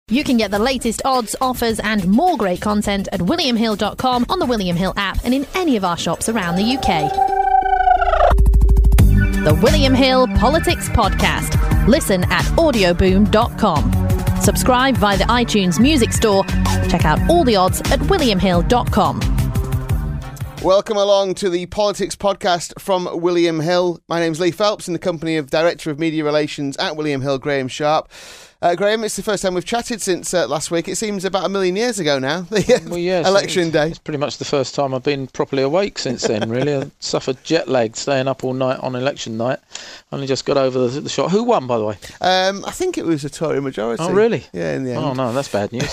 You can get the latest odds, offers and more great content at williamhill.com, on the William Hill app and in any of our shops around the UK. The William Hill Politics Podcast. Listen at audioboom.com. Subscribe via the iTunes Music Store. Check out all the odds at williamhill.com. Welcome along to the Politics Podcast from William Hill. My name's Lee Phelps, in the company of Director of Media Relations at William Hill, Graham Sharp. Graham, it's the first time we've chatted since last week. It seems about 1 million years ago now, election day. It's pretty much the first time I've been properly awake since then, really. I suffered jet lag staying up all night on election night. Only just got over the shot. Who won, by the way? I think it was a Tory majority. Oh, really? Yeah, in the end. Oh, no, that's bad news.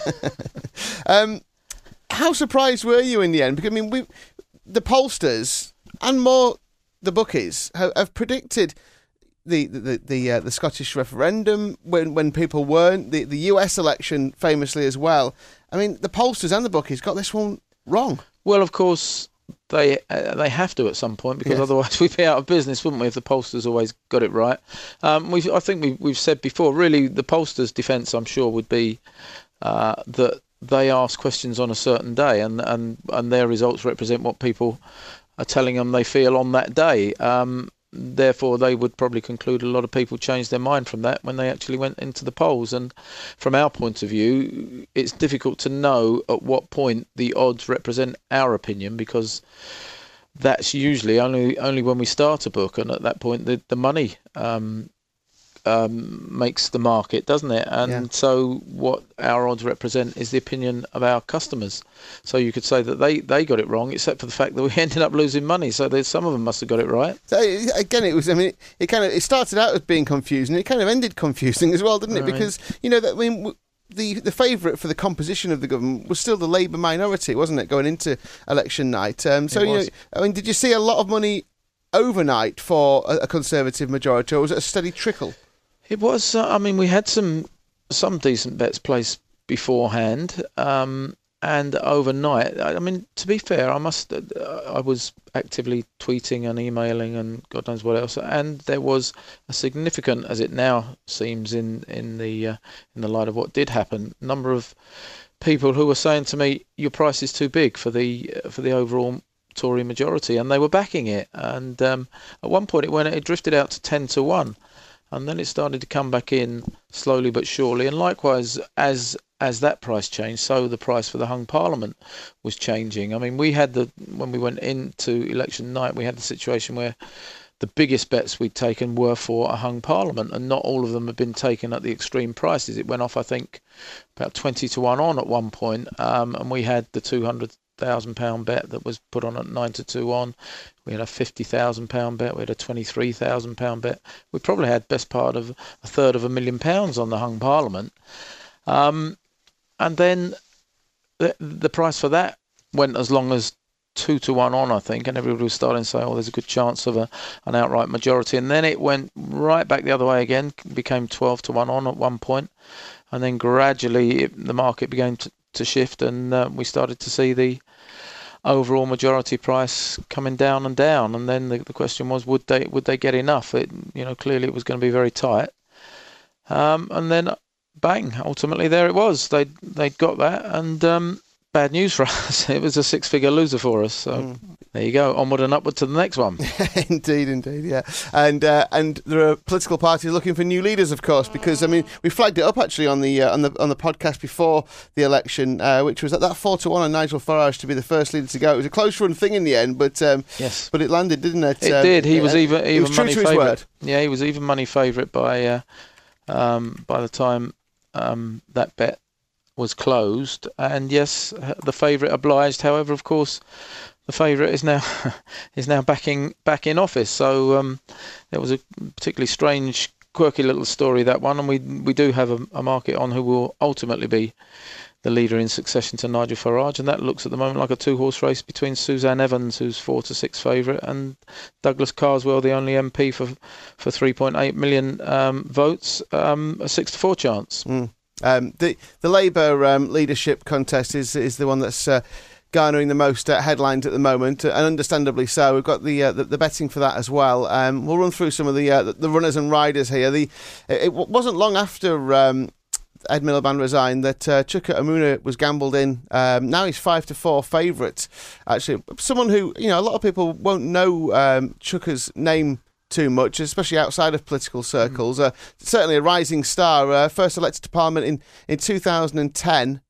How surprised were you in the end? Because, I mean, the pollsters and more the bookies have predicted the Scottish referendum when people weren't, the US election famously as well. I mean, the pollsters and the bookies got this one wrong. Well, of course, they have to at some point, because otherwise we'd be out of business, wouldn't we, if the pollsters always got it right. I think we've said before, really, the pollsters' defence, I'm sure, would be that they ask questions on a certain day, and their results represent what people are telling them they feel on that day. Therefore, they would probably conclude a lot of people changed their mind from that when they actually went into the polls. And from our point of view, it's difficult to know at what point the odds represent our opinion, because that's usually only when we start a book, and at that point the money makes the market, doesn't it? And so what our odds represent is the opinion of our customers. So you could say that they got it wrong, except for the fact that we ended up losing money. So some of them must have got it right. So again, it was. I mean, it started out as being confusing. It kind of ended confusing as well, didn't it? Right. Because the favourite for the composition of the government was still the Labour minority, wasn't it, going into election night? Did you see a lot of money overnight for a Conservative majority, or was it a steady trickle? It was. We had some decent bets placed beforehand, and overnight. To be fair, I was actively tweeting and emailing and God knows what else, and there was a significant, as it now seems, in the light of what did happen, number of people who were saying to me, "Your price is too big for the overall Tory majority," and they were backing it. And at one point, it drifted out to 10-1. And then it started to come back in slowly but surely. And likewise, as that price changed, so the price for the hung parliament was changing. I mean, when we went into election night, we had the situation where the biggest bets we'd taken were for a hung parliament, and not all of them had been taken at the extreme prices. It went off, I think, about 20-1 on at one point, and we had the £200,000 bet that was put on at 9-2 on. We had a £50,000 bet. We had a £23,000 bet. We probably had best part of £250,000 on the hung parliament. And then the price for that went as long as 2-1 on, I think, and everybody was starting to say, "Oh, there's a good chance of an outright majority." And then it went right back the other way again, became 12-1 on at one point, and then gradually the market began to shift, and we started to see the overall majority price coming down and down. And then the question was, would they get enough? Clearly it was going to be very tight. And then bang, ultimately there it was. They'd got that, and bad news for us. It was a six-figure loser for us. So there you go, onward and upward to the next one. Indeed, yeah. And there are political parties looking for new leaders, of course, because we flagged it up actually on the podcast before the election, which was at that 4-1 on Nigel Farage to be the first leader to go. It was a close run thing in the end, but yes, but it landed, didn't it? It did. He was even money favourite. Yeah, he was even money favourite by the time that bet was closed. And yes, the favourite obliged. However, of course, the favourite is now back in office. So there was a particularly strange, quirky little story, that one, and we do have a market on who will ultimately be the leader in succession to Nigel Farage, and that looks at the moment like a two-horse race between Suzanne Evans, who's 4-6 favourite, and Douglas Carswell, the only MP for 3.8 million votes, a 6-4 chance. The Labour leadership contest is the one that's garnering the most headlines at the moment, and understandably so. We've got the betting for that as well. We'll run through some of the runners and riders here. It wasn't long after Ed Miliband resigned, that Chuka Umunna was gambled in. Now he's 5-4 favourite. Actually, someone who, a lot of people won't know Chuka's name too much, especially outside of political circles. Certainly a rising star. First elected to Parliament in 2010.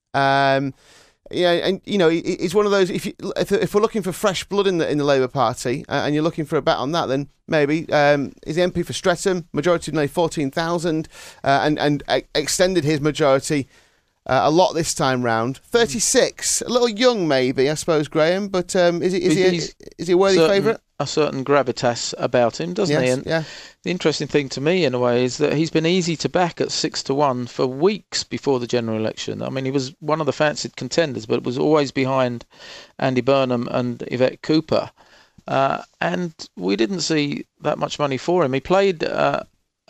He's one of those. If we're looking for fresh blood in the Labour Party, and you're looking for a bet on that, then maybe he's the MP for Streatham, majority of nearly 14,000, and extended his majority a lot this time round. 36, a little young, maybe, I suppose, Graham. But is he a worthy favourite? A certain gravitas about him, doesn't he? And the interesting thing to me, in a way, is that he's been easy to back at 6-1 for weeks before the general election. I mean, he was one of the fancied contenders, but it was always behind Andy Burnham and Yvette Cooper. And we didn't see that much money for him. He played a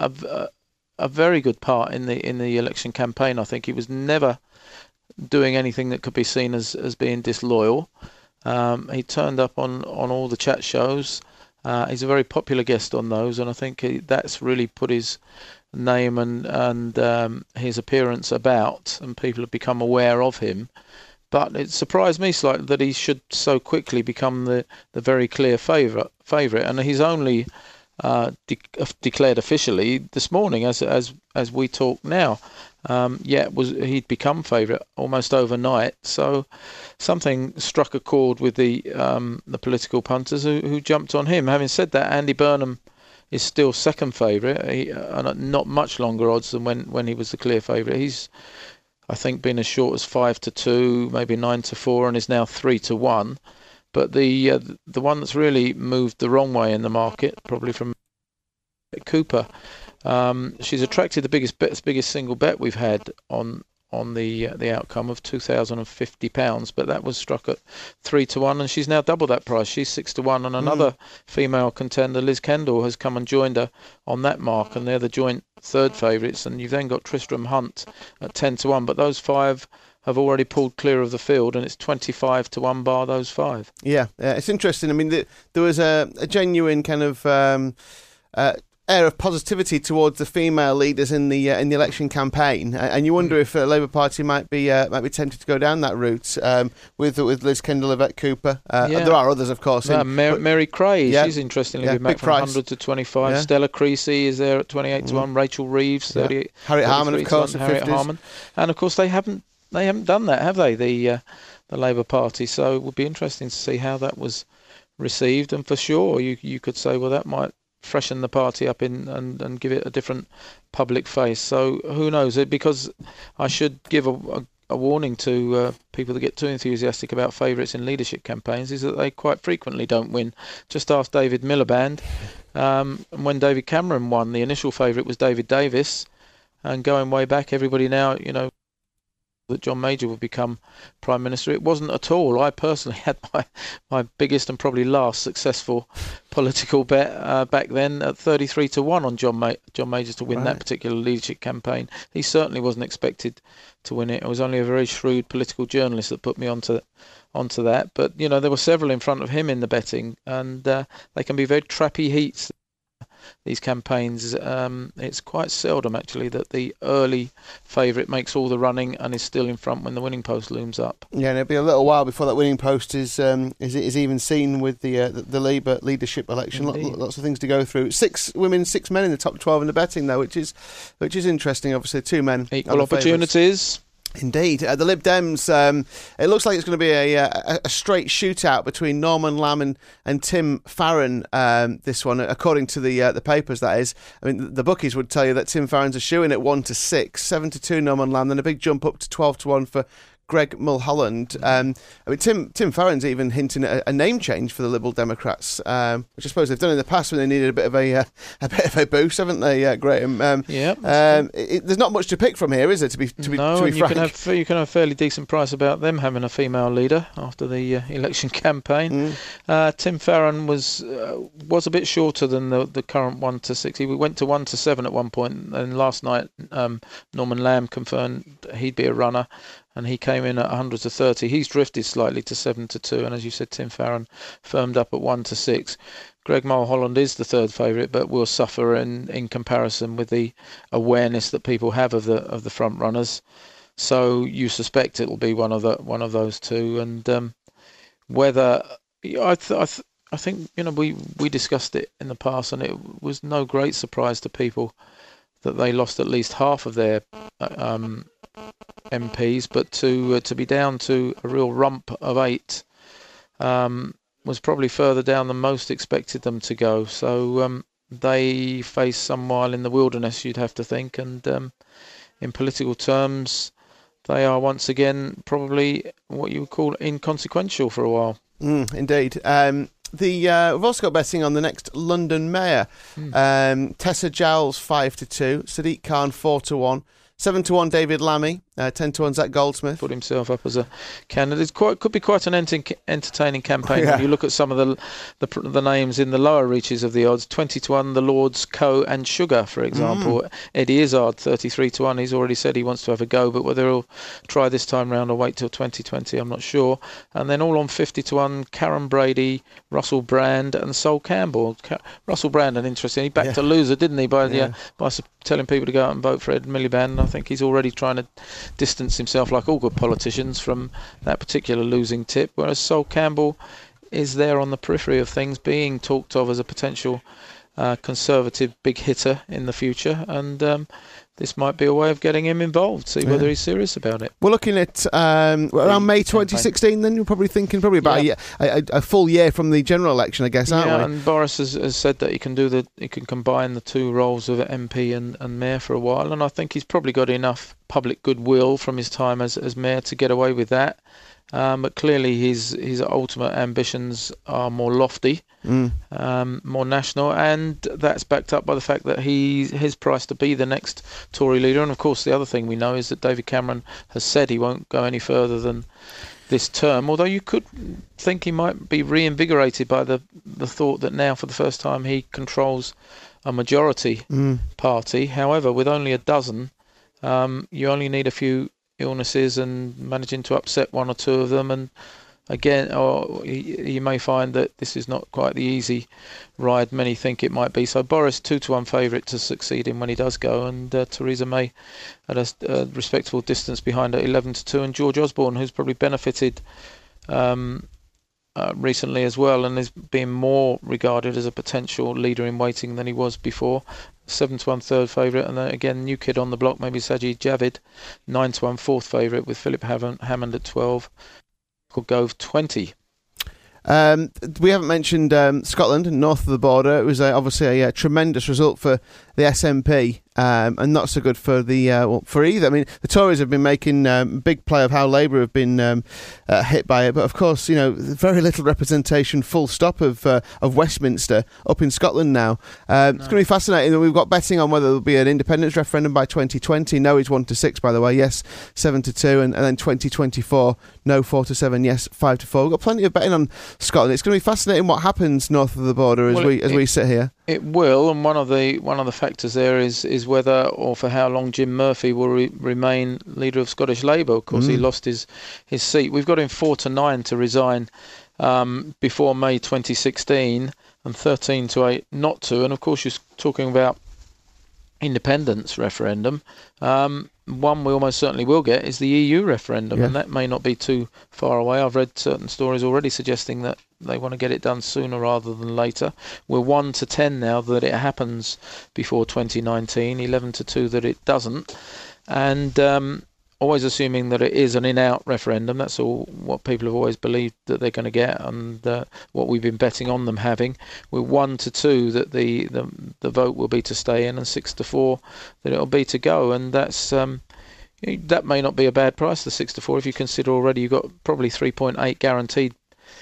very good part in the election campaign. I think he was never doing anything that could be seen as being disloyal. He turned up on all the chat shows. He's a very popular guest on those, and I think that's really put his name and his appearance about, and people have become aware of him. But it surprised me slightly that he should so quickly become the very clear favourite, and he's only declared officially this morning as we talk now. He'd become favourite almost overnight. So something struck a chord with the political punters who jumped on him. Having said that, Andy Burnham is still second favourite, and not much longer odds than when he was the clear favourite. He's, I think, been as short as 5-2, maybe 9-4, and is now 3-1. But the one that's really moved the wrong way in the market, probably from Cooper. She's attracted the biggest single bet we've had on the outcome of £2,050, but that was struck at 3-1, and she's now double that price. She's 6-1, and another female contender, Liz Kendall, has come and joined her on that mark, and they're the joint third favourites. And you've then got Tristram Hunt at 10-1, but those five have already pulled clear of the field, and it's 25-1 bar those five. Yeah, it's interesting. I mean, there was a genuine kind of air of positivity towards the female leaders in the election campaign, and you wonder if the Labour Party might be tempted to go down that route with Liz Kendall, Yvette Cooper. There are others, of course. Mary Cray, she's interestingly been back from 100 to 25. Stella Creasy is there at 28-1. Rachel Reeves, 38. Harriet Harman, of course, Harriet Harman, and of course they haven't done that, have they? The Labour Party. So it would be interesting to see how that was received, and for sure you could say, well, that might freshen the party up and give it a different public face. So who knows? Because I should give a warning to people that get too enthusiastic about favourites in leadership campaigns, is that they quite frequently don't win. Just ask David Miliband. When David Cameron won, the initial favourite was David Davis, and going way back, everybody now, that John Major would become Prime Minister. It wasn't at all. I personally had my biggest and probably last successful political bet back then at 33-1 on John Major to win that particular leadership campaign. He certainly wasn't expected to win it. It was only a very shrewd political journalist that put me onto that. But, there were several in front of him in the betting, and they can be very trappy heats, these campaigns. It's quite seldom actually that the early favourite makes all the running and is still in front when the winning post looms up. Yeah, and it'll be a little while before that winning post is even seen with the Labour leadership election. Lots of things to go through. 6 women, 6 men in the top 12 in the betting though, which is interesting. Obviously, 2 men. Equal opportunities. Indeed. The Lib Dems, it looks like it's going to be a straight shootout between Norman Lamb and Tim Farron, this one, according to the papers, that is. I mean, the bookies would tell you that Tim Farron's a shoo-in at 1-6, 7-2 Norman Lamb, then a big jump up to 12-1 for Greg Mulholland. Tim Farron's even hinting at a name change for the Liberal Democrats, which I suppose they've done in the past when they needed a bit of a boost, haven't they, Graham? There's not much to pick from here, is there? To be frank, you can have a fairly decent price about them having a female leader after the election campaign. Tim Farron was a bit shorter than the current 1-6. He went to 1-7 at one point, and last night Norman Lamb confirmed he'd be a runner. and he came in at 100 to 30. He's drifted slightly to 7 to 2, and as you said, Tim Farron firmed up at 1 to 6. Greg Mulholland is the third favourite, but will suffer in comparison with the awareness that people have of the front runners. So you suspect it will be one of those two, and whether I think we discussed it in the past, and it was no great surprise to people that they lost at least half of their MPs, but to be down to a real rump of 8 was probably further down than most expected them to go. So they face some while in the wilderness, you'd have to think, and in political terms, they are once again probably what you would call inconsequential for a while. Indeed. We've also got betting on the next London mayor. Tessa Giles 5 to 2, Sadiq Khan 4 to 1, 7 to 1 David Lammy, 10 to 1 Zach Goldsmith. Put himself up as a candidate. Could be quite an entertaining campaign. Yeah. When you look at some of the names in the lower reaches of the odds. 20 to 1 the Lords, Coe and Sugar, for example. Eddie Izzard 33 to 1. He's already said he wants to have a go, but whether he'll try this time round or wait till 2020, I'm not sure. And then all on 50 to 1 Karen Brady, Russell Brand and Sol Campbell. Russell Brand, an interesting. He backed a loser, didn't he, by telling people to go out and vote for Ed Miliband. I think he's already trying to distance himself, like all good politicians, from that particular losing tip, whereas Sol Campbell is there on the periphery of things, being talked of as a potential Conservative big hitter in the future, and this might be a way of getting him involved, see whether he's serious about it. We're looking at around May 2016 then. You're probably thinking about a full year from the general election, I guess, aren't we? And Boris has said that he can combine the two roles of MP and mayor for a while, and I think he's probably got enough public goodwill from his time as mayor to get away with that. But clearly his ultimate ambitions are more lofty, more national, and that's backed up by the fact that his price to be the next Tory leader. And of course the other thing we know is that David Cameron has said he won't go any further than this term, although you could think he might be reinvigorated by the thought that now for the first time he controls a majority party. However, with only a dozen, you only need a few illnesses and managing to upset one or two of them, and again, you may find that this is not quite the easy ride many think it might be. So Boris 2 to 1 favourite to succeed him when he does go, and Theresa May at a respectable distance behind at 11 to 2, and George Osborne, who's probably benefited recently as well and is being more regarded as a potential leader in waiting than he was before. 7 to 1 third favourite, and then again new kid on the block, maybe Sajid Javid, 9 to 1 fourth favourite with Philip Hammond at 12, Michael Gove 20. We haven't mentioned Scotland, north of the border. It was obviously a tremendous result for the SNP, and not so good for the for either. I mean, the Tories have been making big play of how Labour have been hit by it, but of course, very little representation, full stop, of Westminster up in Scotland now. It's going to be fascinating. We've got betting on whether there'll be an independence referendum by 2020. No is 1 to 6, by the way. Yes, 7 to 2, and then 2024. No 4 to 7. Yes, 5 to 4. We've got plenty of betting on Scotland. It's going to be fascinating what happens north of the border as we sit here. It will, and one of the factors there is whether or for how long Jim Murphy will remain leader of Scottish Labour. Of course, he lost his seat. We've got him 4 to 9 to resign before May 2016, and 13 to 8 not to. And of course, you're talking about independence referendum. One we almost certainly will get is the EU referendum, and that may not be too far away. I've read certain stories already suggesting that they want to get it done sooner rather than later. We're 1 to 10 now that it happens before 2019, 11 to 2 that it doesn't, and always assuming that it is an in-out referendum. That's all what people have always believed that they're going to get, and what we've been betting on them having. We're 1 to 2 that the vote will be to stay in, and 6 to 4 that it'll be to go, and that's that may not be a bad price, the 6 to 4, if you consider already you've got probably 3.8 guaranteed.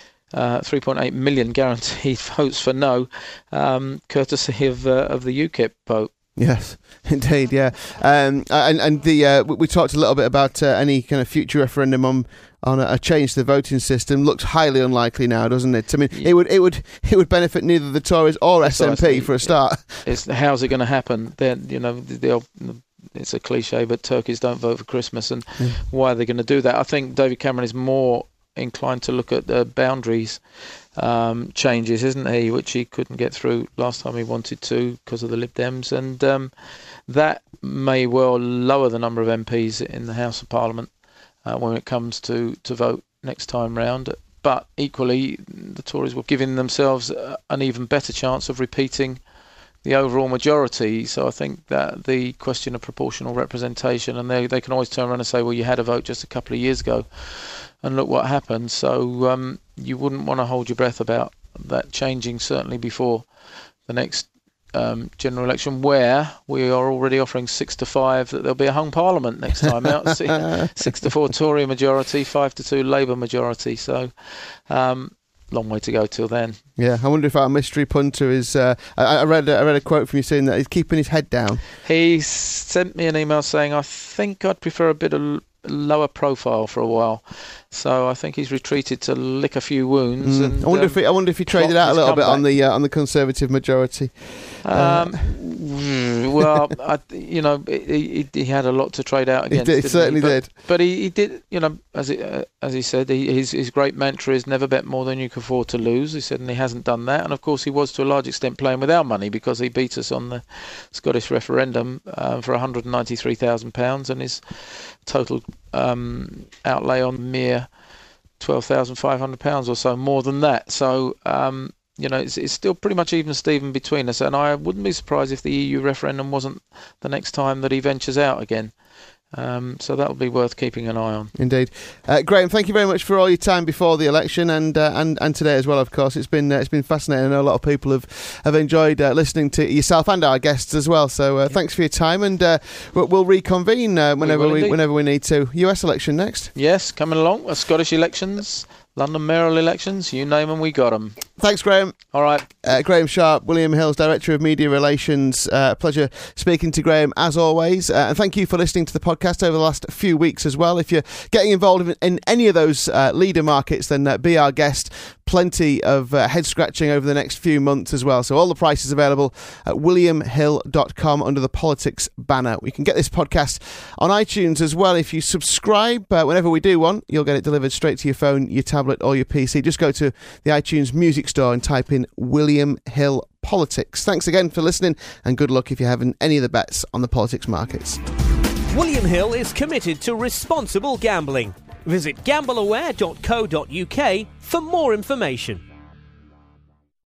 3.8 million guaranteed votes for no, courtesy of the UKIP vote. Yes, indeed, yeah. And we talked a little bit about any kind of future referendum on a change to the voting system. Looks highly unlikely now, doesn't it? I mean, it would benefit neither the Tories or SNP for a start. How's it going to happen? Then it's a cliche, but turkeys don't vote for Christmas, and why are they going to do that? I think David Cameron is more inclined to look at the boundaries changes, isn't he, which he couldn't get through last time he wanted to because of the Lib Dems, and that may well lower the number of MPs in the House of Parliament when it comes to vote next time round. But equally, the Tories were giving themselves an even better chance of repeating the overall majority. So I think that the question of proportional representation, and they can always turn around and say, well, you had a vote just a couple of years ago, and look what happened. So you wouldn't want to hold your breath about that changing, certainly before the next general election, where we are already offering 6-5 that there'll be a hung parliament next time out. 6-4 Tory majority, 5-2 Labour majority. So long way to go till then. Yeah, I wonder if our mystery punter is. I read a quote from you saying that he's keeping his head down. He sent me an email saying, I think I'd prefer a bit of lower profile for a while, so I think he's retreated to lick a few wounds. And, I wonder if he traded out a little bit on the Conservative majority. Well, he had a lot to trade out against. He certainly did. But he did. As he said, his great mantra is never bet more than you can afford to lose. He said, and he hasn't done that. And of course, he was to a large extent playing with our money because he beat us on the Scottish referendum for £193,000, and his total outlay on mere £12,500 or so, more than that. So it's still pretty much even Steven between us, and I wouldn't be surprised if the EU referendum wasn't the next time that he ventures out again. So that will be worth keeping an eye on. Indeed. Graham, thank you very much for all your time before the election and today as well, of course. It's been fascinating. I know a lot of people have enjoyed listening to yourself and our guests as well. So thanks for your time, and we'll reconvene whenever we need to. US election next. Yes, coming along. Scottish elections, London mayoral elections, you name them, we got them. Thanks, Graham. All right. Graham Sharp, William Hill's Director of Media Relations. Pleasure speaking to Graham, as always. And thank you for listening to the podcast over the last few weeks as well. If you're getting involved in any of those leader markets, then be our guest. Plenty of head-scratching over the next few months as well. So all the prices available at williamhill.com under the politics banner. We can get this podcast on iTunes as well. If you subscribe, whenever we do one, you'll get it delivered straight to your phone, your tablet or your PC. Just go to the iTunes Music Store and type in William Hill Politics. Thanks again for listening, and good luck if you're having any of the bets on the politics markets. William Hill is committed to responsible gambling. Visit gambleaware.co.uk for more information.